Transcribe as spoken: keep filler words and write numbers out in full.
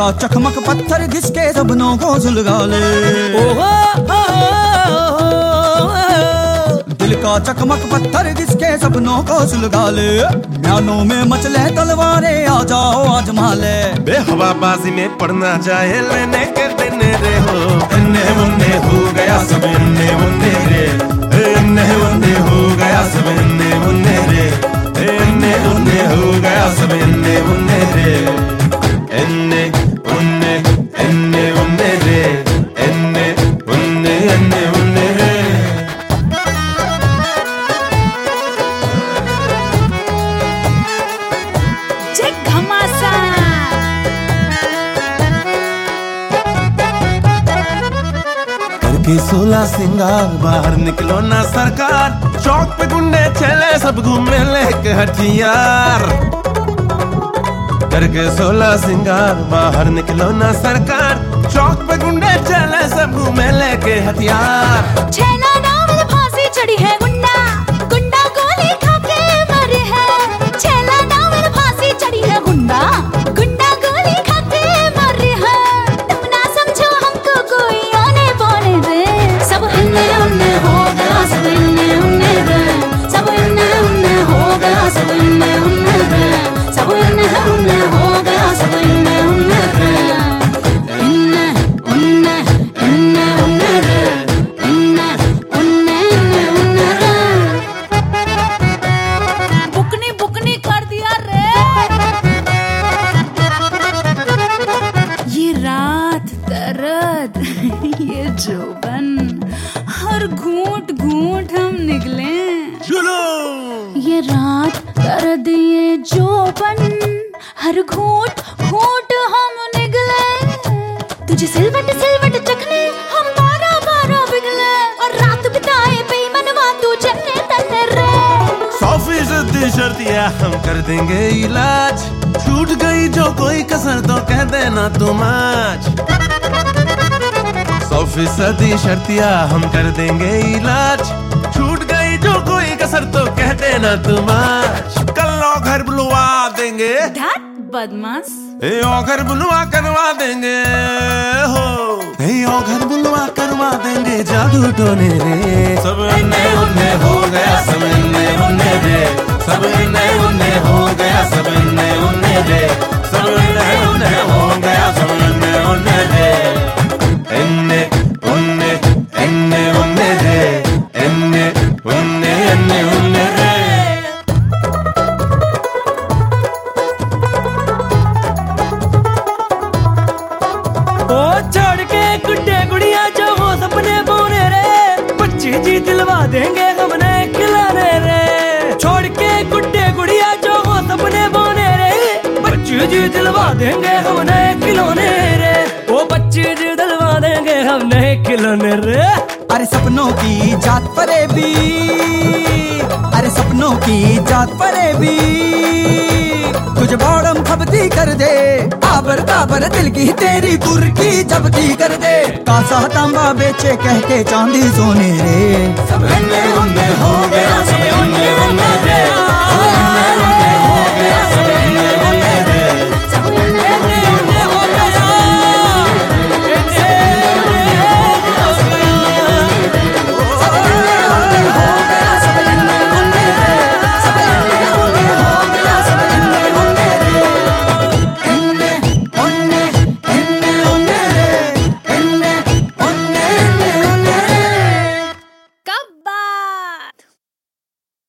का चकमक पत्थर घिसके सपनों को सुलगा ले। दिल का चकमक पत्थर घिसके सपनों को सुलगा ले। म्यानों में मचले तलवारें आ जाओ आजमा ले। बेहवाबाजी में पड़ना जाए लेने के देने रे हो। इन्ने मुन्ने हो गया सब इन्ने मुन्ने रे। इन्ने मुन्ने हो गया सब इन्ने मुन्ने रे। इन्ने मुन्ने हो गया सब इन्ने मुन्ने रे। इन्ने मुन्ने इन्ने मुन्ने रे। इन्ने मुन्ने इन्ने मुन्ने रे। करके सोलह सिंगार बाहर निकलो ना सरकार। चौक पे गुंडे चले सब घूमे लेके हथियार। करके सोलह सिंगार बाहर निकलो ना सरकार। चौक पे गुंडे चले सब घूमे लेके हथियार। छैला नाम में फांसी चढ़ी है गुंडा। गुंडा गोली खा के मरे है। छैला नाम में फांसी चढ़ी है गुंडा। गुंडा गोली खा के मरे है। तुम ना समझो हमको कोई आने बोले रे। सब इन्ने उन्ने हो गया सब इन्ने उन्ने रे। सब इन्ने उन्ने हो गया सब इन्ने उन्ने रे। सब इन्ने उन्ने हो गया सब इन्ने उन्ने रे। इन्ने उन्ने इन्ने उन्ने रे। इन्ने उन्ने इन्ने उन्ने रे। बुकनी बुकनी कर दिया रे। ये रात दर्द ये जोबन हर घूंट घूंट हम निकले। चलो ये रात दर्द ये जोबन हर घूंट घूंट हम निकले। तुझे सिलवट सिलवट चखने हम बारह बारह बिगले। और रात बिताए बेमनवा तू जन्ने तन्ने रे। सौ फीसदी शर्तिया हम कर देंगे इलाज। छूट गई जो कोई कसर तो कह देना तुम आज। सौ फीसदी शर्तिया हम कर देंगे इलाज। छूट गई जो कोई कसर तो कह देना तुम आज। कल लो घर बुलवा देंगे। धत बदमाश। ए ओ घर बुलवा करवा देंगे हो। ए ओ घर बुलवा करवा देंगे जादू टोने रे। सब इन्ने उन्ने हो गया सब इन्ने उन्ने रे। सब इन्ने उन्ने हो गया सब इन्ने उन्ने रे। सब इन्ने उन्ने हो गया सब इन्ने उन्ने रे। इन्ने उन्ने इन्ने उन्ने रे। इन्ने उन्ने इन्ने उन्ने रे। ओ छोड़ के गुड्डे गुड़िया जो हो सपने बोने रे। बच्ची जी दिलवा देंगे हमने खिलाने रे। छोड़ के गुड्डे गुड़िया जो हो सपने बोने रे। बच्ची जी दिलवा देंगे हमने खिलौने रे। ओ बच्ची जी दिलवा देंगे हमने खिलौने रे। अरे सपनों की जात परे भी। अरे सपनों की जात परे भी। तुझे बॉडम खपती कर दे। आबर काबर दिल की तेरी तुर्की जबती कर दे। कासा तांबा बेचे कह के चांदी सोने रे। सब इन्ने उन्ने हो गया सब इन्ने उन्ने रे।